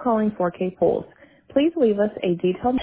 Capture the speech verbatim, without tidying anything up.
calling four K Pools. Please leave us a detailed